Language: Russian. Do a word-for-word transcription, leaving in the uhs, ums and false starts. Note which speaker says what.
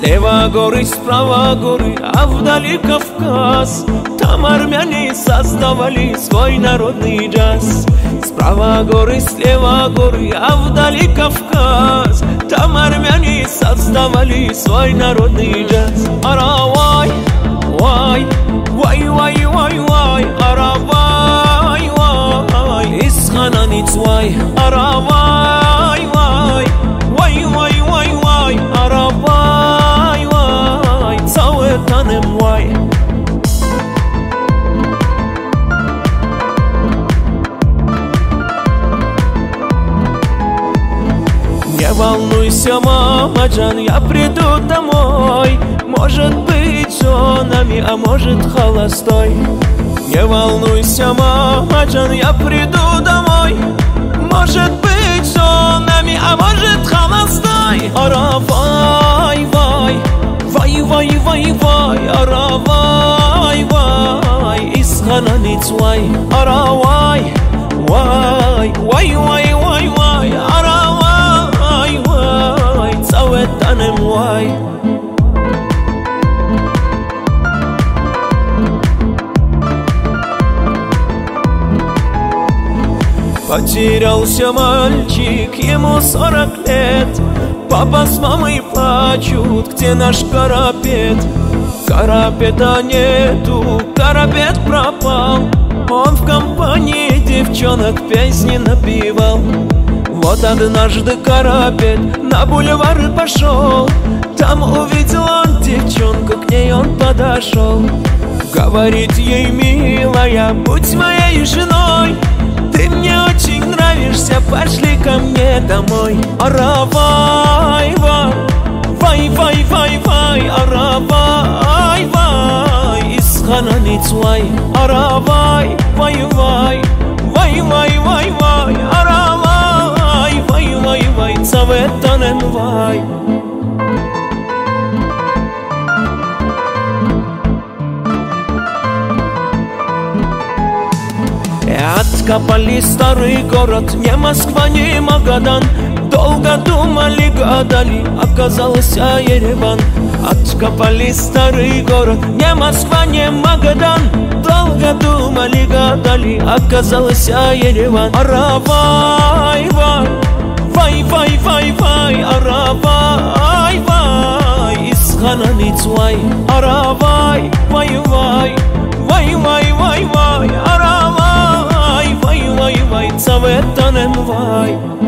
Speaker 1: Слева горы, справа горы, а вдали Кавказ. Там армяне создавали свой народный джаз. Справа горы, слева горы, а вдали Кавказ. Там армяне создавали свой народный джаз. Аравай, вай, вай, вай, вай, вай, аравай, вай, из Хананиц, вай, аравай, вай, вай, вай, вай, вай, аравай, вай, цałe tanem, вай. Не волнуйся, мамаджан, я приду домой. Может быть, женами, а может, холостой. Не волнуйся, мамаджан, я приду домой. Может быть, женами, а может, холостой. Аравай, вай, вай, вай, вай, вай, аравай, вай, из Хананиц, вай, аравай, вай, вай, вай, вай, вай, аравай, вай, цałe tanem, вай. Потерялся мальчик, ему сорок лет. Папа с мамой плачут, где наш карапет? Карапета нету, карапет пропал. Он в компании девчонок песни напевал. Вот однажды карапет на бульвар пошел. Там увидел он девчонку, к ней он подошел. Говорит ей: милая, будь моей женой. Ты мне очень нравишься, пошли ко мне домой. Аравай, вай, вай, вай, вай, вай, аравай, вай, из Хананиц, вай, аравай, вай, вай, вай, вай, вай, вай, аравай, вай, вай, вай, цałe tanem, вай. Откопали старый город, не Москва, не Магадан. Долго думали, гадали, оказался Ереван. Откопали старый город, не Москва, не Магадан. Долго думали, гадали, оказался Ереван. Аравай, вай, вай, вай, вай, вай, аравай, вай, из Хананиц, вай, аравай, вай, вай, вай, вай, вай, вай, аравай, вай, вай, вай, цałe tanem, вай.